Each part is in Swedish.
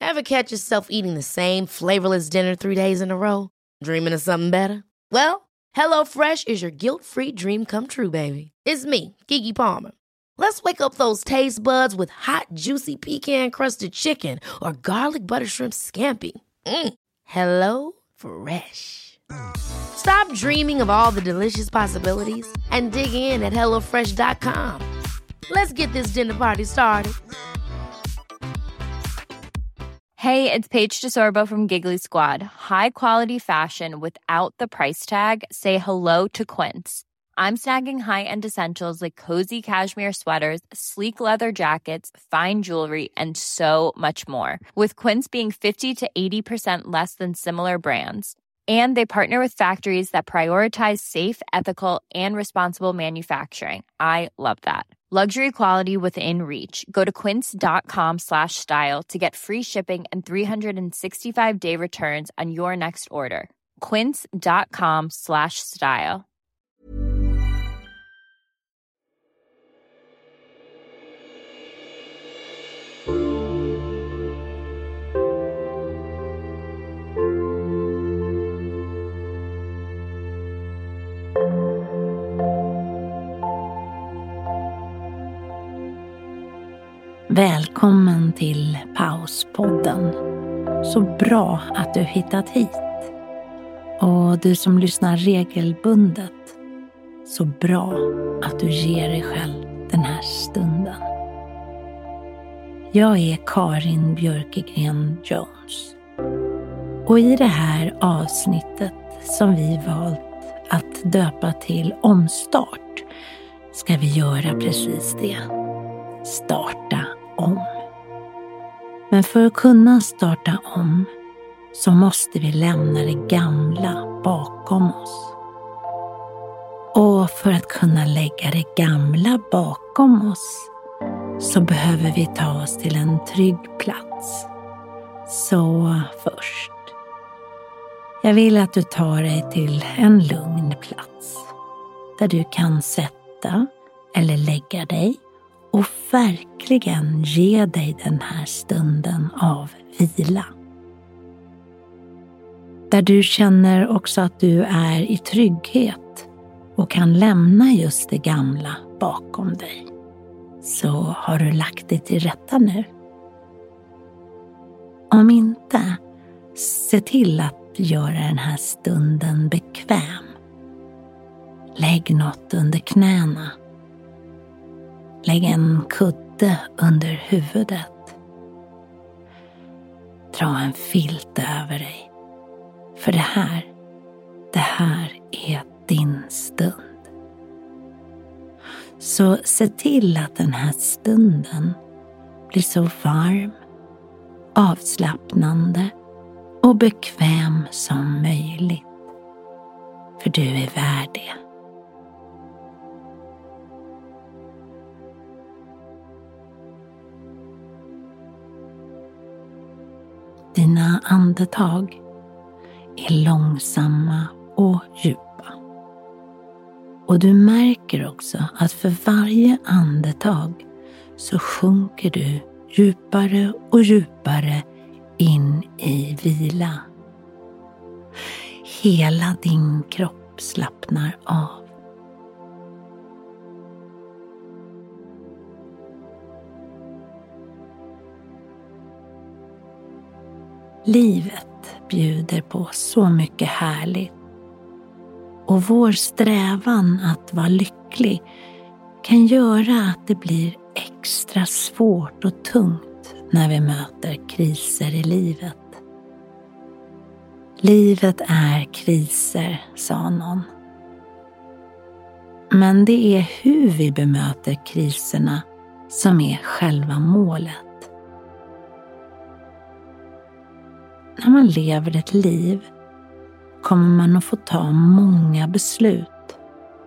Ever catch yourself eating the same flavorless dinner 3 days in a row? Dreaming of something better? Well, HelloFresh is your guilt-free dream come true, baby. It's me, Keke Palmer. Let's wake up those taste buds with hot, juicy pecan-crusted chicken or garlic butter shrimp scampi. Hello Fresh. Stop dreaming of all the delicious possibilities and dig in at HelloFresh.com. Let's get this dinner party started. Hey, it's Paige DeSorbo from Giggly Squad. High quality fashion without the price tag. Say hello to Quince. I'm snagging high-end essentials like cozy cashmere sweaters, sleek leather jackets, fine jewelry, and so much more. With Quince being 50 to 80% less than similar brands. And they partner with factories that prioritize safe, ethical, and responsible manufacturing. I love that. Luxury quality within reach. Go to quince.com/style to get free shipping and 365-day returns on your next order. Quince.com/style. Välkommen till Pauspodden. Så bra att du hittat hit. Och du som lyssnar regelbundet. Så bra att du ger dig själv den här stunden. Jag är Karin Björkegren Jones. Och i det här avsnittet som vi valt att döpa till omstart ska vi göra precis det. Starta om. Men för att kunna starta om så måste vi lämna det gamla bakom oss. Och för att kunna lägga det gamla bakom oss så behöver vi ta oss till en trygg plats. Så först. Jag vill att du tar dig till en lugn plats där du kan sätta eller lägga dig och verkligen ge dig den här stunden av vila. Där du känner också att du är i trygghet och kan lämna just det gamla bakom dig. Så har du lagt dig till rätta nu. Om inte, se till att göra den här stunden bekväm. Lägg något under knäna. Lägg en kudde under huvudet. Dra en filt över dig. För det här är din stund. Så se till att den här stunden blir så varm, avslappnande och bekväm som möjligt. För du är värd det. Dina andetag är långsamma och djupa. Och du märker också att för varje andetag så sjunker du djupare och djupare in i vila. Hela din kropp slappnar av. Livet bjuder på så mycket härligt. Och vår strävan att vara lycklig kan göra att det blir extra svårt och tungt när vi möter kriser i livet. Livet är kriser, sa någon. Men det är hur vi bemöter kriserna som är själva målet. När man lever ett liv kommer man att få ta många beslut.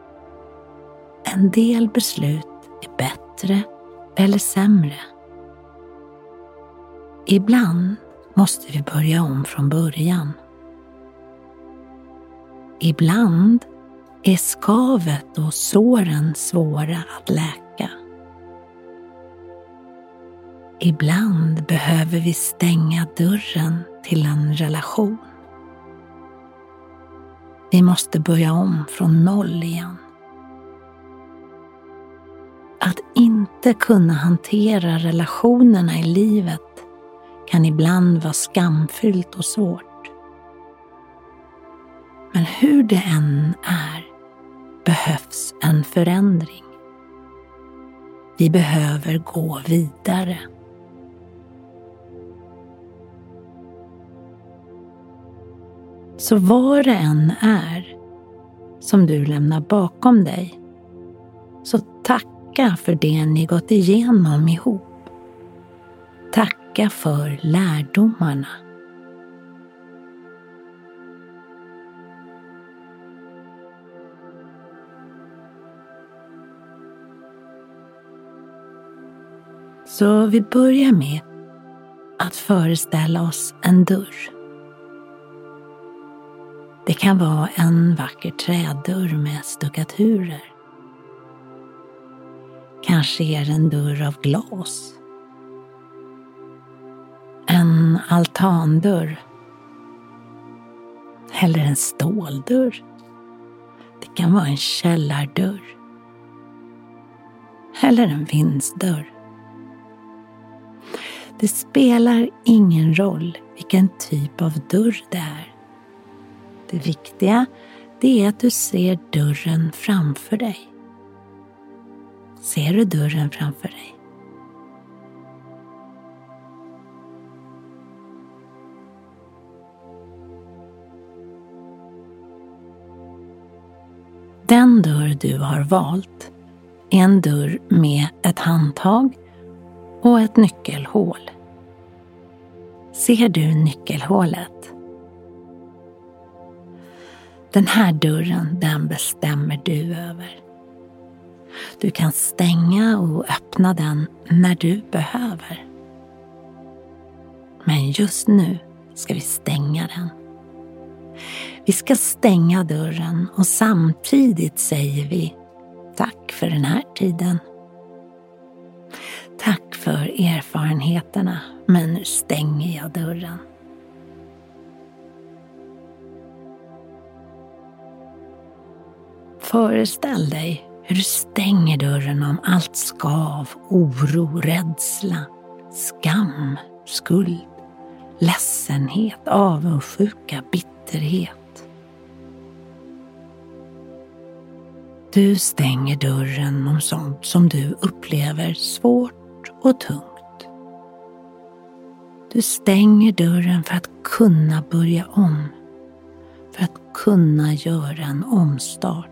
En del beslut är bättre eller sämre. Ibland måste vi börja om från början. Ibland är skavet och såren svåra att läka. Ibland behöver vi stänga dörren till en relation. Vi måste börja om från noll igen. Att inte kunna hantera relationerna i livet kan ibland vara skamfyllt och svårt. Men hur det än är behövs en förändring. Vi behöver gå vidare. Så vad det än är som du lämnar bakom dig, så tacka för det ni gått igenom ihop. Tacka för lärdomarna. Så vi börjar med att föreställa oss en dörr. Det kan vara en vacker trädörr med stuckaturer. Kanske är det en dörr av glas. En altandörr. Eller en ståldörr. Det kan vara en källardörr. Eller en vindsdörr. Det spelar ingen roll vilken typ av dörr det är. Det viktiga, det är att du ser dörren framför dig. Ser du dörren framför dig? Den dörr du har valt är en dörr med ett handtag och ett nyckelhål. Ser du nyckelhålet? Den här dörren, den bestämmer du över. Du kan stänga och öppna den när du behöver. Men just nu ska vi stänga den. Vi ska stänga dörren och samtidigt säger vi tack för den här tiden. Tack för erfarenheterna, men nu stänger jag dörren. Föreställ dig hur du stänger dörren om allt skav, oro, rädsla, skam, skuld, ledsenhet, avundsjuka, bitterhet. Du stänger dörren om sånt som du upplever svårt och tungt. Du stänger dörren för att kunna börja om, för att kunna göra en omstart.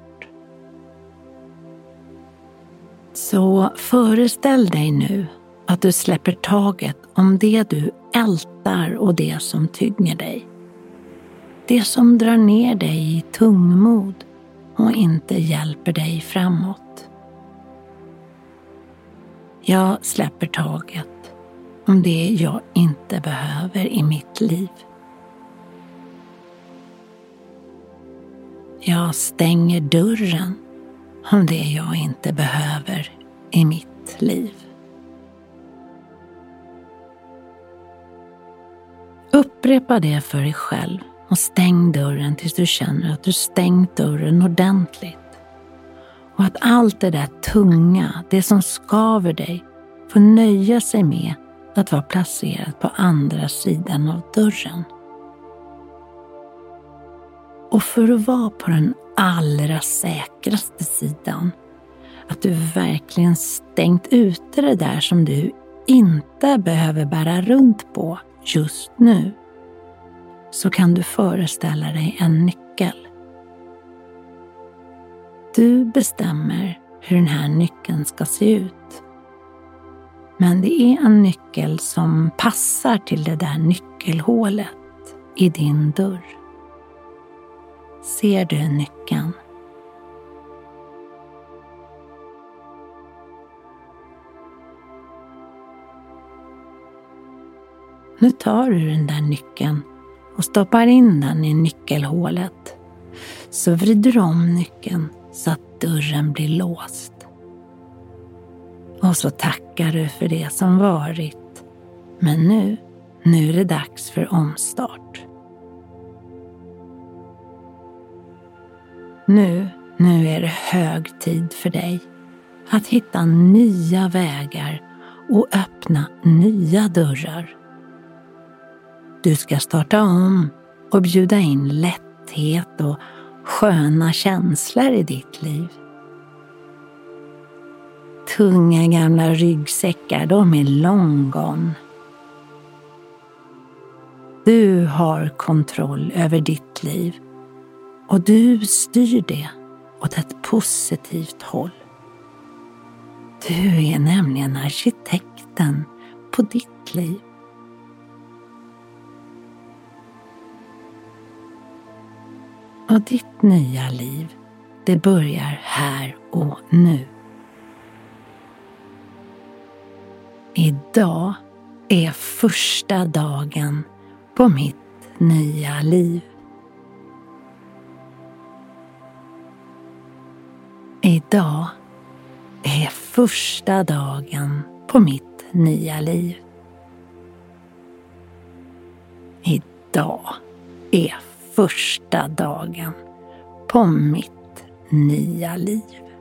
Så föreställ dig nu att du släpper taget om det du ältar och det som tynger dig. Det som drar ner dig i tungmod och inte hjälper dig framåt. Jag släpper taget om det jag inte behöver i mitt liv. Jag stänger dörren om det jag inte behöver i mitt liv. Upprepa det för dig själv och stäng dörren tills du känner att du stängt dörren ordentligt. Och att allt det där tunga, det som skaver dig, får nöja sig med att vara placerat på andra sidan av dörren. Och för att vara på den allra säkraste sidan, att du verkligen stängt ute det där som du inte behöver bära runt på just nu, så kan du föreställa dig en nyckel. Du bestämmer hur den här nyckeln ska se ut. Men det är en nyckel som passar till det där nyckelhålet i din dörr. Ser du nyckeln? Nu tar du den där nyckeln och stoppar in den i nyckelhålet. Så vrider du om nyckeln så att dörren blir låst. Och så tackar du för det som varit Men nu är det dags för omstart. Nu är det hög tid för dig att hitta nya vägar och öppna nya dörrar. Du ska starta om och bjuda in lätthet och sköna känslor i ditt liv. Tunga gamla ryggsäckar, de är long gone. Du har kontroll över ditt liv och du styr det åt ett positivt håll. Du är nämligen arkitekten på ditt liv. Och ditt nya liv, det börjar här och nu. Idag är första dagen på mitt nya liv. Idag är första dagen på mitt nya liv. Idag är första dagen på mitt nya liv.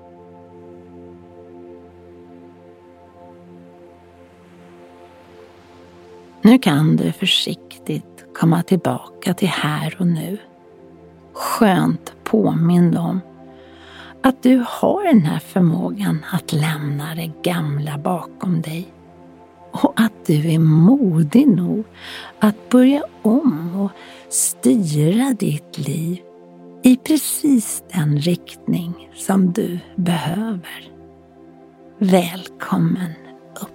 Nu kan du försiktigt komma tillbaka till här och nu. Skönt påmind om att du har den här förmågan att lämna det gamla bakom dig. Och att du är modig nog att börja om och styra ditt liv i precis den riktning som du behöver. Välkommen upp.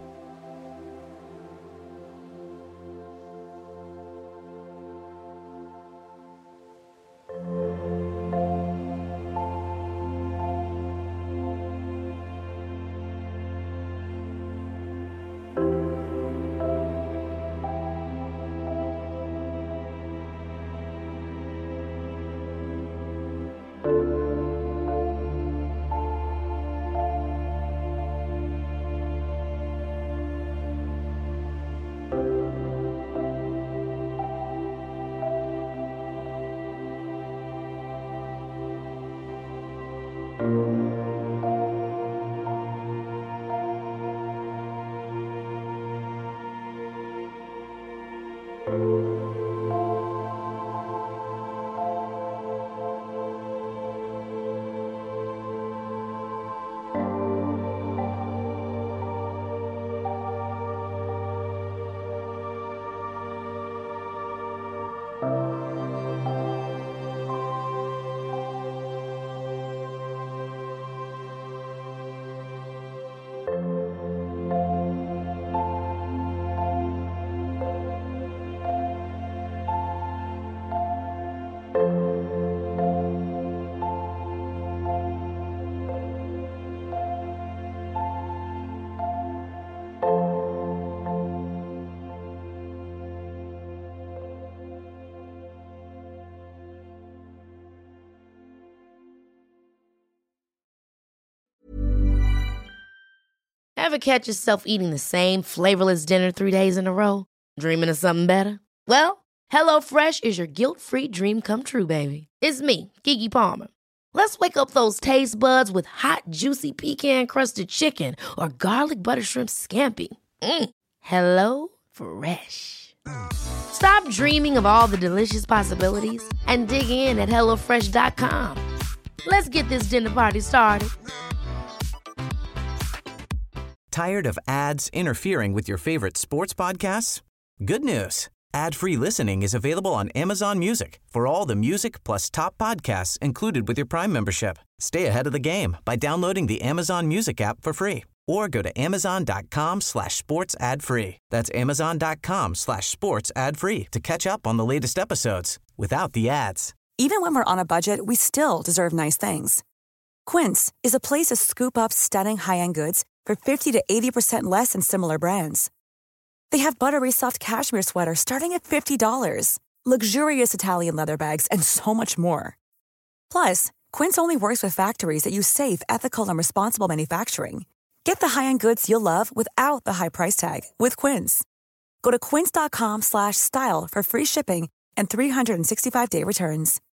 Ever catch yourself eating the same flavorless dinner 3 days in a row? Dreaming of something better? Well, HelloFresh is your guilt-free dream come true, baby. It's me, Keke Palmer. Let's wake up those taste buds with hot, juicy pecan-crusted chicken or garlic butter shrimp scampi. Hello Fresh. Stop dreaming of all the delicious possibilities and dig in at HelloFresh.com. Let's get this dinner party started. Tired of ads interfering with your favorite sports podcasts? Good news. Ad-free listening is available on Amazon Music for all the music plus top podcasts included with your Prime membership. Stay ahead of the game by downloading the Amazon Music app for free or go to amazon.com/sports ad free. That's amazon.com/sports ad free to catch up on the latest episodes without the ads. Even when we're on a budget, we still deserve nice things. Quince is a place to scoop up stunning high-end goods for 50 to 80% less than similar brands. They have buttery soft cashmere sweaters starting at $50, luxurious Italian leather bags, and so much more. Plus, Quince only works with factories that use safe, ethical, and responsible manufacturing. Get the high-end goods you'll love without the high price tag with Quince. Go to quince.com/style for free shipping and 365-day returns.